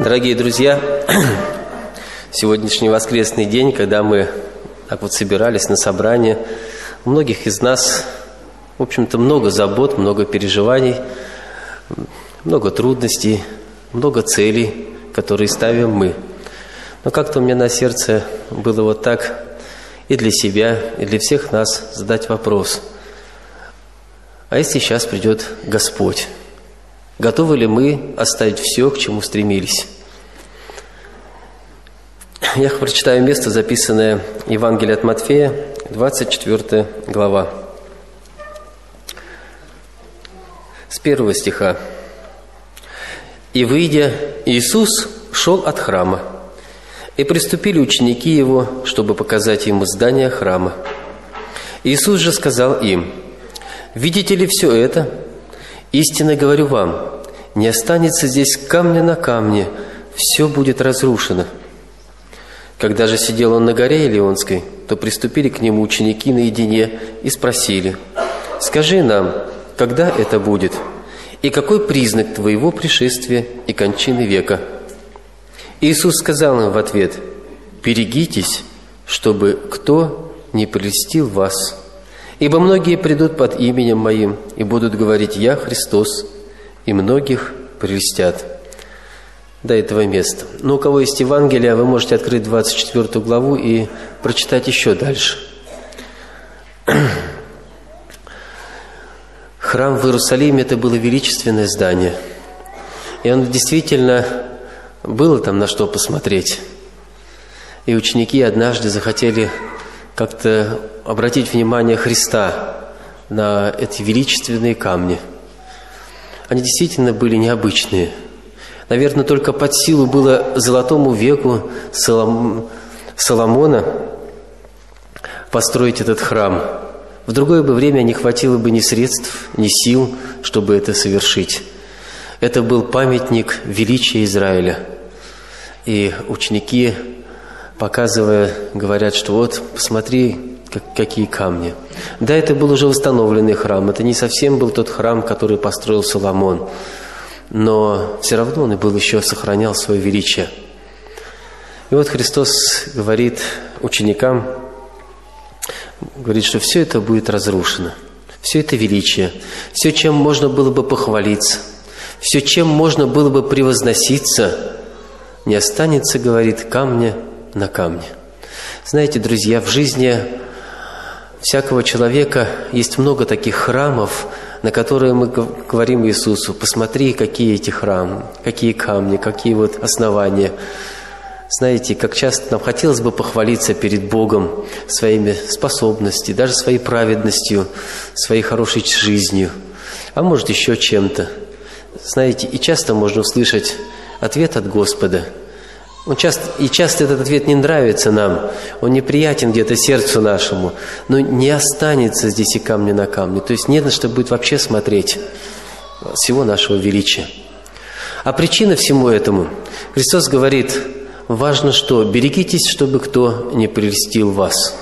Дорогие друзья, сегодняшний воскресный день, когда мы так вот собирались на собрание, у многих из нас, в общем-то, много забот, много переживаний, много трудностей, много целей, которые ставим мы. Но как-то у меня на сердце было вот так и для себя, и для всех нас задать вопрос: а если сейчас придет Господь, готовы ли мы оставить все, к чему стремились? Я прочитаю место, записанное в Евангелии от Матфея, 24 глава, с 1 стиха. «И, выйдя, Иисус шел от храма, и приступили ученики Его, чтобы показать Ему здание храма. Иисус же сказал им: „Видите ли все это? Истинно говорю вам, не останется здесь камня на камне, все будет разрушено“. Когда же сидел он на горе Илионской, то приступили к нему ученики наедине и спросили: „Скажи нам, когда это будет? И какой признак твоего пришествия и кончины века?“ Иисус сказал им в ответ: „Берегитесь, чтобы кто не прельстил вас. Ибо многие придут под именем Моим и будут говорить: „Я Христос“, и многих прельстят“». До этого места. Но у кого есть Евангелие, вы можете открыть 24 главу и прочитать еще дальше. Храм в Иерусалиме – это было величественное здание. И он действительно, было там на что посмотреть. И ученики однажды захотели как-то обратить внимание Христа на эти величественные камни. Они действительно были необычные. Наверное, только под силу было золотому веку Соломона построить этот храм. В другое бы время не хватило бы ни средств, ни сил, чтобы это совершить. Это был памятник величия Израиля. И ученики, показывая, говорят, что вот, посмотри, какие камни. Да, это был уже восстановленный храм. Это не совсем был тот храм, который построил Соломон. Но все равно он и был еще, сохранял свое величие. И вот Христос говорит ученикам, говорит, что все это будет разрушено. Все это величие, все, чем можно было бы похвалиться, все, чем можно было бы превозноситься, не останется, говорит, камня на камне. Знаете, друзья, в жизни всякого человека есть много таких храмов, на которые мы говорим Иисусу: посмотри, какие эти храмы, какие камни, какие вот основания. Знаете, как часто нам хотелось бы похвалиться перед Богом своими способностями, даже своей праведностью, своей хорошей жизнью, а может еще чем-то. Знаете, и часто можно услышать ответ от Господа. Часто этот ответ не нравится нам, он неприятен где-то сердцу нашему, но не останется здесь и камня на камне. То есть не на что будет вообще смотреть всего нашего величия. А причина всему этому, Христос говорит, важно что? Берегитесь, чтобы кто не прельстил вас.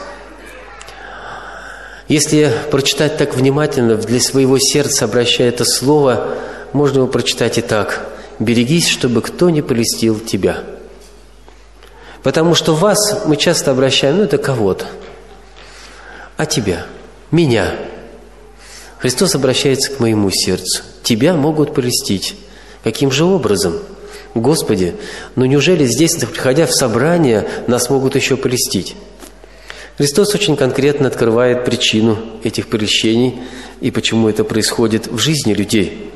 Если прочитать так внимательно, для своего сердца обращая это слово, можно его прочитать и так: берегись, чтобы кто не прельстил тебя. Потому что вас мы часто обращаем, это кого-то, а тебя, меня. Христос обращается к моему сердцу. Тебя могут прельстить. Каким же образом? Господи, неужели здесь, приходя в собрание, нас могут еще прельстить? Христос очень конкретно открывает причину этих прельщений и почему это происходит в жизни людей.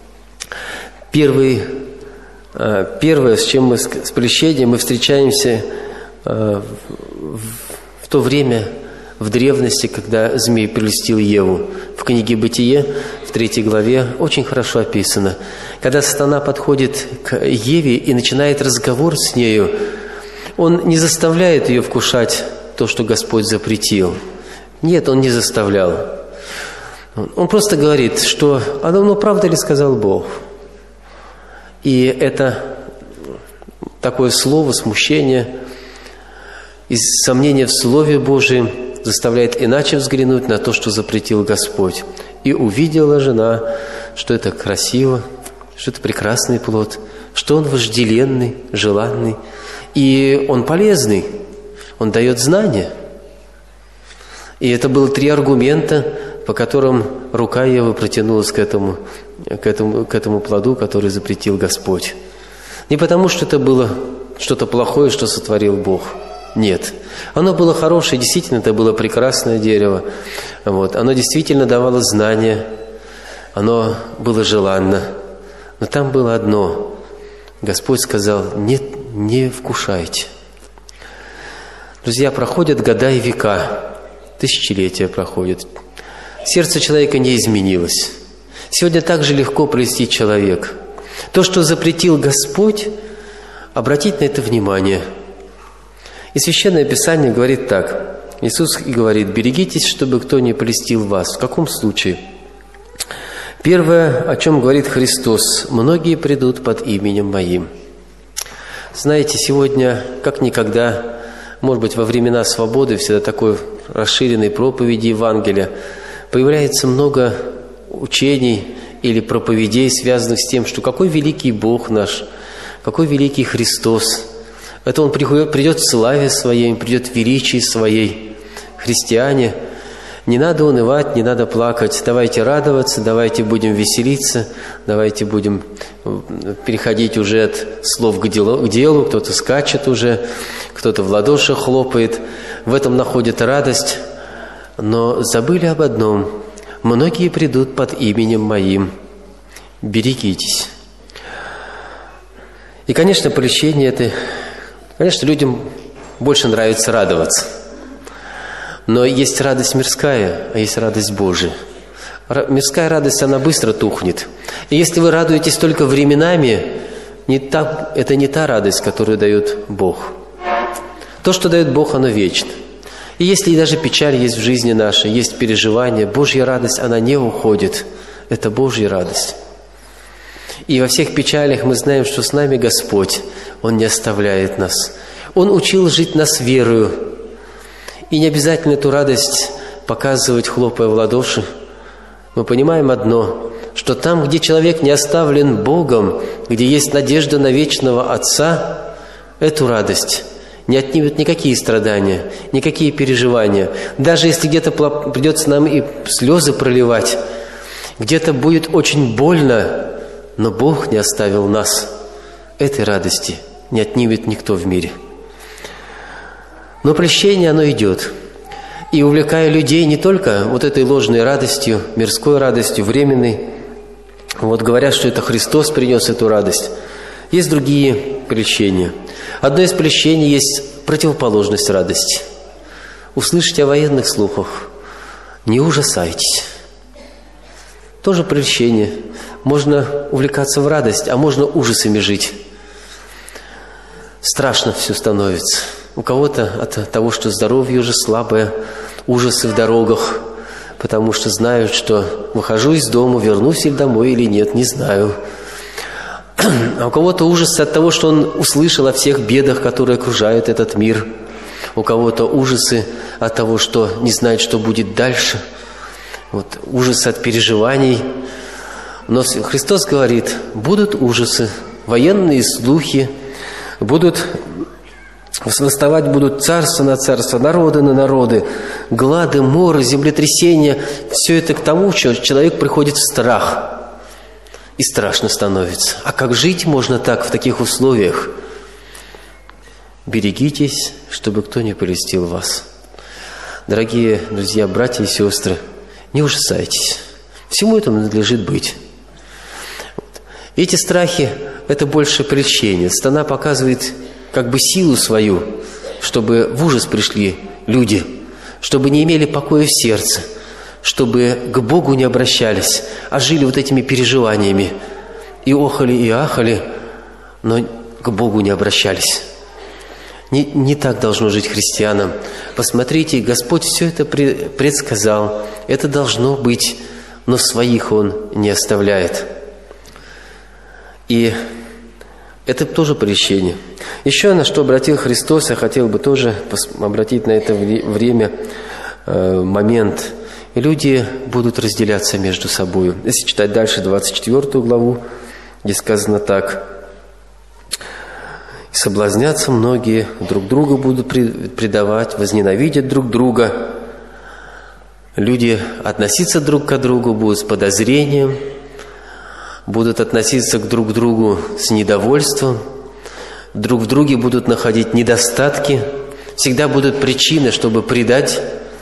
Первое, с чем с прельщением мы встречаемся в то время, в древности, когда змей прельстил Еву. В книге «Бытие», в 3 главе, очень хорошо описано. Когда сатана подходит к Еве и начинает разговор с нею, он не заставляет ее вкушать то, что Господь запретил. Нет, он не заставлял. Он просто говорит, что правда ли сказал Бог? И это такое слово, смущение, из сомнения в Слове Божьем заставляет иначе взглянуть на то, что запретил Господь. И увидела жена, что это красиво, что это прекрасный плод, что он вожделенный, желанный, и он полезный, он дает знания. И это было 3 аргумента, по которым рука Евы протянулась к этому плоду, который запретил Господь. Не потому, что это было что-то плохое, что сотворил Бог. Нет. Оно было хорошее, действительно, это было прекрасное дерево. Оно действительно давало знания, оно было желанно. Но там было одно. Господь сказал: нет, не вкушайте. Друзья, проходят года и века, тысячелетия проходят. Сердце человека не изменилось. Сегодня так же легко прельстить человека. То, что запретил Господь, обратить на это внимание. И Священное Писание говорит так. Иисус говорит: берегитесь, чтобы кто не прельстил вас. В каком случае? Первое, о чем говорит Христос: многие придут под именем Моим. Знаете, сегодня, как никогда, может быть, во времена свободы, всегда такой расширенной проповеди Евангелия, появляется много учений или проповедей, связанных с тем, что какой великий Бог наш, какой великий Христос. Это Он придет в славе Своей, придет в величии Своей. Христиане, не надо унывать, не надо плакать. Давайте радоваться, давайте будем веселиться, давайте будем переходить уже от слов к делу. Кто-то скачет уже, кто-то в ладоши хлопает. В этом находит радость. Но забыли об одном: многие придут под именем Моим. Берегитесь. И, конечно, прельщение это... Конечно, людям больше нравится радоваться. Но есть радость мирская, а есть радость Божия. Мирская радость, она быстро тухнет. И если вы радуетесь только временами, это не та радость, которую дает Бог. То, что дает Бог, оно вечно. И если даже печаль есть в жизни нашей, есть переживания, Божья радость, она не уходит. Это Божья радость. И во всех печалях мы знаем, что с нами Господь. Он не оставляет нас. Он учил жить нас верою. И не обязательно эту радость показывать, хлопая в ладоши. Мы понимаем одно, что там, где человек не оставлен Богом, где есть надежда на вечного Отца, эту радость не отнимут никакие страдания, никакие переживания. Даже если где-то придется нам и слезы проливать, где-то будет очень больно, но Бог не оставил нас. Этой радости не отнимет никто в мире. Но прельщение, оно идет. И увлекая людей не только вот этой ложной радостью, мирской радостью, временной, говорят, что это Христос принес эту радость. Есть другие прельщения. Одно из прельщений есть противоположность радости. Услышите о военных слухах: не ужасайтесь. Тоже прельщение. Можно увлекаться в радость, а можно ужасами жить. Страшно все становится. У кого-то от того, что здоровье уже слабое, ужасы в дорогах, потому что знают, что выхожу из дома, вернусь ли домой или нет, не знаю. А у кого-то ужасы от того, что он услышал о всех бедах, которые окружают этот мир. У кого-то ужасы от того, что не знает, что будет дальше. Ужасы от переживаний. Но Христос говорит: будут ужасы, военные слухи, восставать будут царства на царства, народы на народы, глады, моры, землетрясения. Все это к тому, что человек приходит в страх. И страшно становится. А как жить можно так в таких условиях? Берегитесь, чтобы кто не прельстил вас. Дорогие друзья, братья и сестры, не ужасайтесь. Всему этому надлежит быть. Эти страхи – это больше прельщение. Сатана показывает как бы силу свою, чтобы в ужас пришли люди, чтобы не имели покоя в сердце, чтобы к Богу не обращались, а жили этими переживаниями. И охали, и ахали, но к Богу не обращались. Не так должно жить христианам. Посмотрите, Господь все это предсказал. Это должно быть, но своих Он не оставляет. И это тоже прельщение. Еще на что обратил Христос, я хотел бы тоже обратить на это время момент. И люди будут разделяться между собой. Если читать дальше 24 главу, где сказано так: Соблазнятся многие, друг друга будут предавать, возненавидят друг друга. Люди относиться друг к другу будут с подозрением, будут относиться друг к другу с недовольством, друг в друге будут находить недостатки, всегда будут причины, чтобы предать.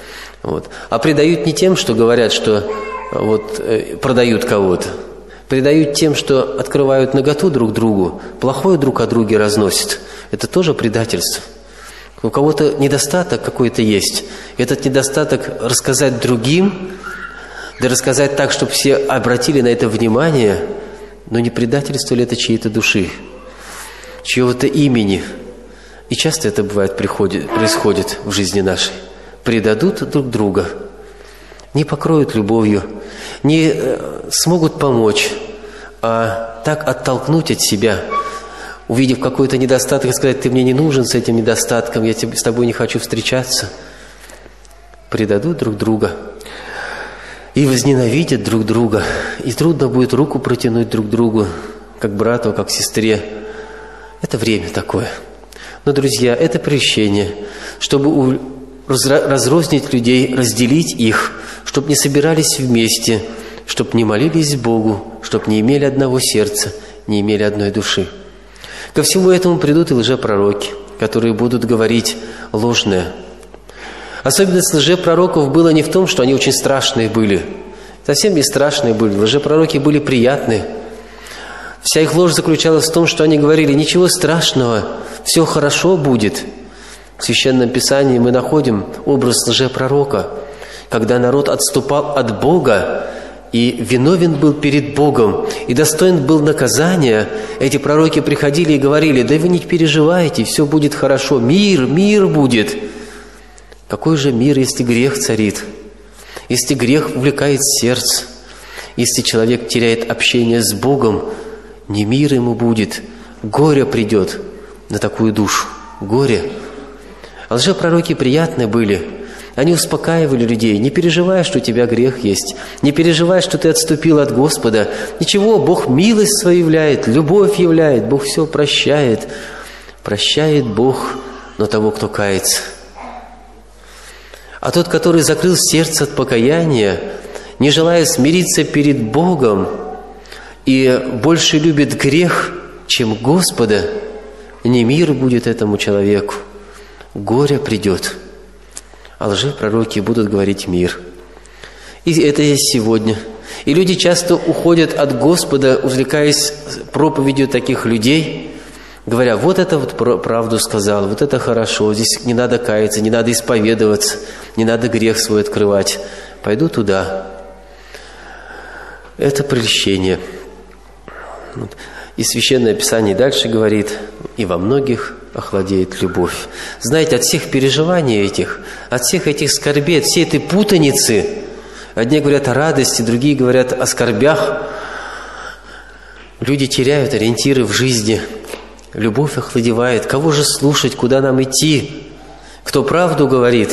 А предают не тем, что говорят, что продают кого-то. Предают тем, что открывают наготу друг другу, плохое друг о друге разносят. Это тоже предательство. У кого-то недостаток какой-то есть. Этот недостаток рассказать другим, да рассказать так, чтобы все обратили на это внимание, но не предательство ли это чьей-то души, чьего-то имени. И часто это бывает, происходит в жизни нашей. Предадут друг друга, не покроют любовью, не смогут помочь, а так оттолкнуть от себя, увидев какой-то недостаток, и сказать: ты мне не нужен с этим недостатком, я с тобой не хочу встречаться. Предадут друг друга и возненавидят друг друга, и трудно будет руку протянуть друг другу, как брату, как сестре. Это время такое. Но, друзья, это прельщение, чтобы разрознить людей, разделить их, чтобы не собирались вместе, чтобы не молились Богу, чтобы не имели одного сердца, не имели одной души. Ко всему этому придут и лжепророки, которые будут говорить ложное. Особенность лжепророков была не в том, что они очень страшные были. Совсем не страшные были. Лжепророки были приятные. Вся их ложь заключалась в том, что они говорили: ничего страшного, все хорошо будет. В Священном Писании мы находим образ лжепророка, когда народ отступал от Бога и виновен был перед Богом, и достоин был наказания. Эти пророки приходили и говорили: да вы не переживайте, все будет хорошо, мир будет. Какой же мир, если грех царит, если грех увлекает сердце, если человек теряет общение с Богом? Не мир ему будет, горе придет на такую душу, горе. А лжепророки приятны были. Они успокаивали людей: не переживай, что у тебя грех есть, не переживай, что ты отступил от Господа. Ничего, Бог милость свою являет, любовь являет, Бог все прощает. Прощает Бог, но того, кто кается. А тот, который закрыл сердце от покаяния, не желая смириться перед Богом и больше любит грех, чем Господа, не мир будет этому человеку, горе придет. А лжепророки будут говорить мир. И это есть сегодня. И люди часто уходят от Господа, увлекаясь проповедью таких людей, говоря: вот это вот правду сказал, вот это хорошо, здесь не надо каяться, не надо исповедоваться, не надо грех свой открывать. Пойду туда. Это прельщение. И Священное Писание дальше говорит: и во многих охладеет любовь. Знаете, от всех переживаний этих, от всех этих скорбей, от всей этой путаницы, одни говорят о радости, другие говорят о скорбях, люди теряют ориентиры в жизни, любовь охладевает. Кого же слушать, куда нам идти? Кто правду говорит?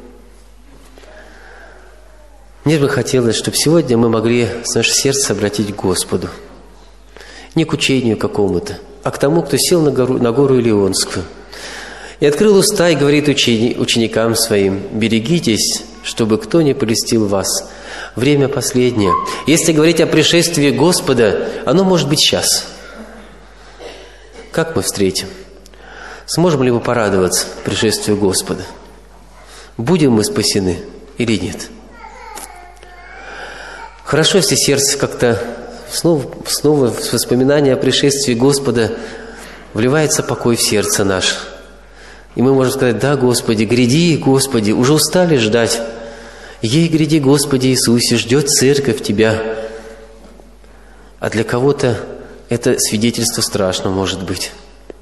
Мне бы хотелось, чтобы сегодня мы могли наше сердце обратить к Господу. Не к учению какому-то, а к тому, кто сел на гору Илионскую и открыл уста и говорит ученикам своим: берегитесь, чтобы кто не польстил вас. Время последнее. Если говорить о пришествии Господа, оно может быть сейчас. Как мы встретим? Сможем ли мы порадоваться пришествию Господа? Будем мы спасены или нет? Хорошо, если сердце как-то снова в воспоминания о пришествии Господа вливается покой в сердце наше. И мы можем сказать: да, Господи, гряди, Господи, уже устали ждать. Ей гряди, Господи Иисусе, ждет церковь Тебя. А для кого-то это свидетельство страшно может быть.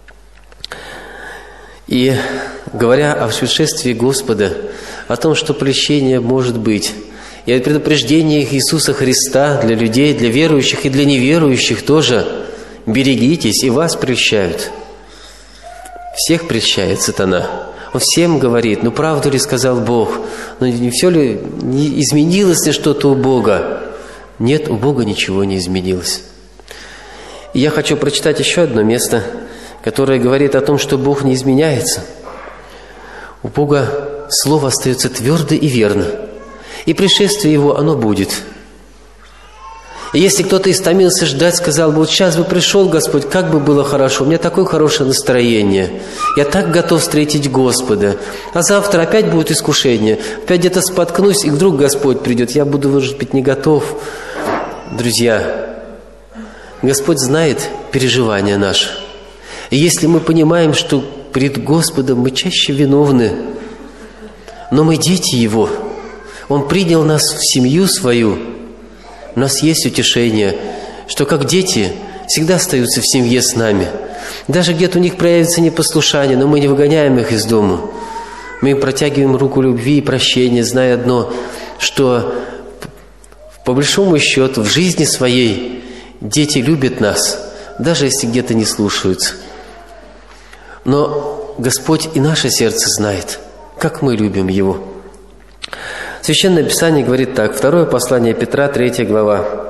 И говоря о пришествии Господа, о том, что прельщение может быть, и о предупреждениях Иисуса Христа для людей, для верующих и для неверующих тоже: берегитесь, и вас прельщают. Всех прельщает сатана. Он всем говорит: ну правду ли сказал Бог? Ну не все ли, не изменилось ли что-то у Бога? Нет, у Бога ничего не изменилось. И я хочу прочитать еще одно место, которое говорит о том, что Бог не изменяется. У Бога Слово остается твердо и верно, и пришествие Его, оно будет. И если кто-то истомился ждать, сказал бы: вот сейчас бы пришел Господь, как бы было хорошо, у меня такое хорошее настроение, я так готов встретить Господа, а завтра опять будет искушение, опять где-то споткнусь, и вдруг Господь придет, я буду, может быть, не готов. Друзья, Господь знает переживания наши. И если мы понимаем, что перед Господом мы чаще виновны, но мы дети Его, Он принял нас в семью свою, у нас есть утешение, что как дети всегда остаются в семье с нами. Даже где-то у них проявится непослушание, но мы не выгоняем их из дома. Мы им протягиваем руку любви и прощения, зная одно, что по большому счету в жизни своей дети любят нас, даже если где-то не слушаются. Но Господь и наше сердце знает, как мы любим Его. Священное Писание говорит так, 2 послание Петра, 3 глава,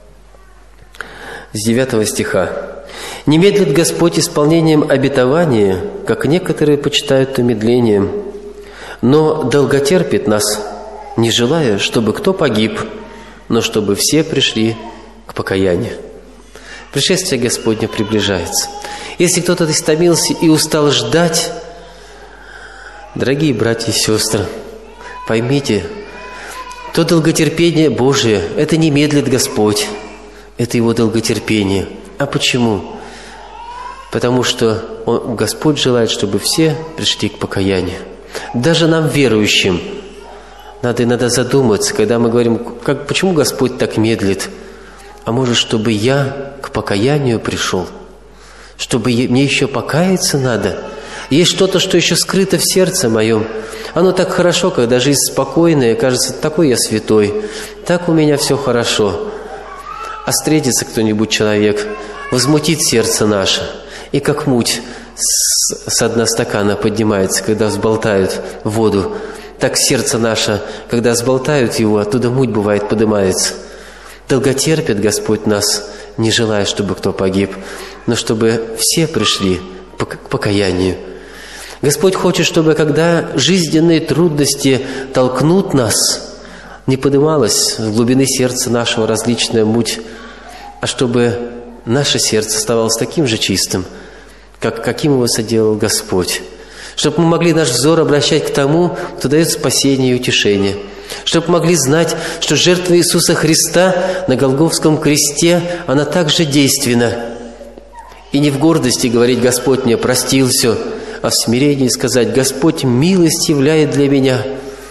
с 9 стиха. «Не медлит Господь исполнением обетования, как некоторые почитают умедлением, но долготерпит нас, не желая, чтобы кто погиб, но чтобы все пришли к покаянию». Пришествие Господне приближается. Если кто-то истомился и устал ждать, дорогие братья и сестры, поймите, то долготерпение Божие, это не медлит Господь, это Его долготерпение. А почему? Потому что Господь желает, чтобы все пришли к покаянию. Даже нам, верующим, надо иногда задуматься, когда мы говорим, почему Господь так медлит? А может, чтобы я к покаянию пришел? Чтобы мне еще покаяться надо? Есть что-то, что еще скрыто в сердце моем. Оно так хорошо, когда жизнь спокойная, кажется, такой я святой, так у меня все хорошо. А встретится кто-нибудь человек, возмутит сердце наше, и как муть с дна стакана поднимается, когда взболтают воду, так сердце наше, когда взболтают его, оттуда муть, бывает, поднимается. Долготерпит Господь нас, не желая, чтобы кто погиб, но чтобы все пришли к покаянию. Господь хочет, чтобы, когда жизненные трудности толкнут нас, не поднималась в глубины сердца нашего различная муть, а чтобы наше сердце оставалось таким же чистым, каким его соделал Господь. Чтобы мы могли наш взор обращать к тому, кто дает спасение и утешение. Чтобы мы могли знать, что жертва Иисуса Христа на Голгофском кресте, она также действенна. И не в гордости говорить: Господь мне простил все, а в смирении сказать: Господь милость являет для меня.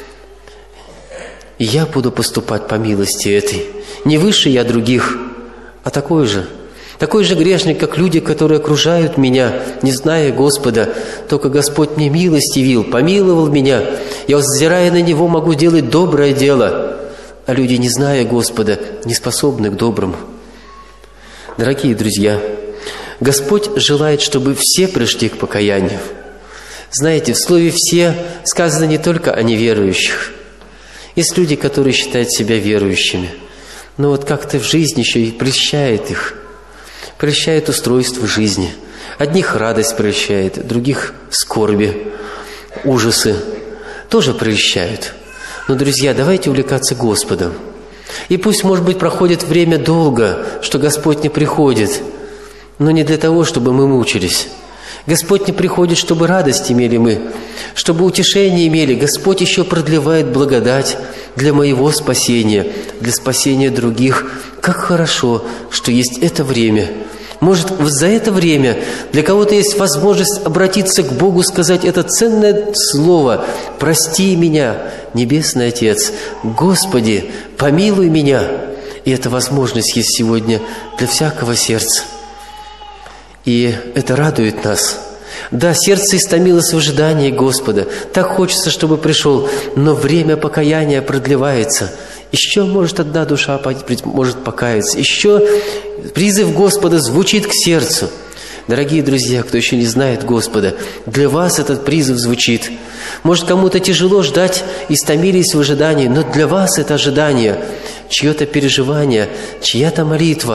И я буду поступать по милости этой. Не выше я других, а такой же грешник, как люди, которые окружают меня, не зная Господа. Только Господь мне милость явил, помиловал меня. Я, взирая на Него, могу делать доброе дело. А люди, не зная Господа, не способны к доброму. Дорогие друзья, Господь желает, чтобы все пришли к покаянию. Знаете, в слове «все» сказано не только о неверующих. Есть люди, которые считают себя верующими, но вот как-то в жизни еще и прельщает их. Прельщает устройство жизни. Одних радость прельщает, других скорби, ужасы тоже прельщают. Но, друзья, давайте увлекаться Господом. И пусть, может быть, проходит время долго, что Господь не приходит, но не для того, чтобы мы мучились. Господь не приходит, чтобы радость имели мы, чтобы утешение имели. Господь еще продлевает благодать для моего спасения, для спасения других. Как хорошо, что есть это время. Может, за это время для кого-то есть возможность обратиться к Богу, сказать это ценное слово: «Прости меня, Небесный Отец, Господи, помилуй меня». И эта возможность есть сегодня для всякого сердца. И это радует нас. Да, сердце истомилось в ожидании Господа. Так хочется, чтобы пришел, но время покаяния продлевается. Еще, может, одна душа может покаяться. Еще призыв Господа звучит к сердцу. Дорогие друзья, кто еще не знает Господа, для вас этот призыв звучит. Может, кому-то тяжело ждать, истомились в ожидании, но для вас это ожидание, чье-то переживание, чья-то молитва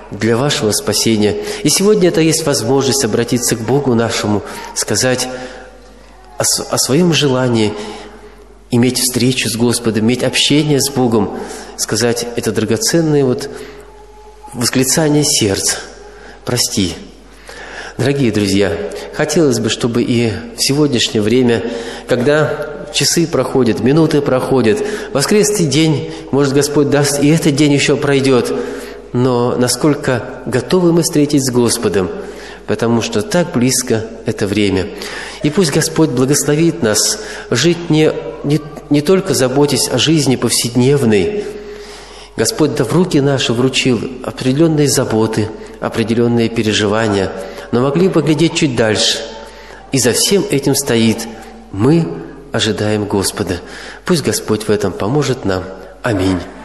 для вашего спасения. И сегодня это есть возможность обратиться к Богу нашему, сказать о своем желании иметь встречу с Господом, иметь общение с Богом, сказать это драгоценное восклицание сердца. Прости. Дорогие друзья, хотелось бы, чтобы и в сегодняшнее время, когда часы проходят, минуты проходят, воскресный день, может, Господь даст, и этот день еще пройдет, но насколько готовы мы встретить с Господом, потому что так близко это время. И пусть Господь благословит нас жить не только заботясь о жизни повседневной. Господь да в руки наши вручил определенные заботы, определенные переживания, но могли поглядеть чуть дальше. И за всем этим стоит: мы ожидаем Господа. Пусть Господь в этом поможет нам. Аминь.